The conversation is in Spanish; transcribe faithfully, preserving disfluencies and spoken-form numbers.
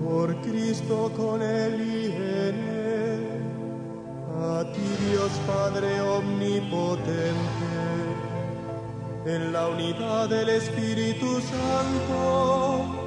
Por Cristo, con Él y en Él, a ti Dios Padre omnipotente, en la unidad del Espíritu Santo,